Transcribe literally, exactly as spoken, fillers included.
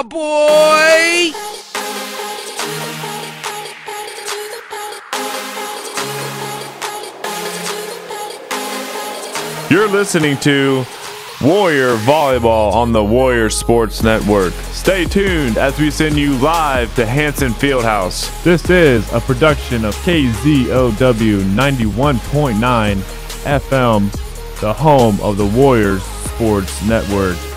boy! You're listening to Warrior Volleyball on the Warrior Sports Network. Stay tuned as we send you live to Hanson Fieldhouse. This is a production of K Z O W ninety-one point nine F M, the home of the Warriors Sports Network.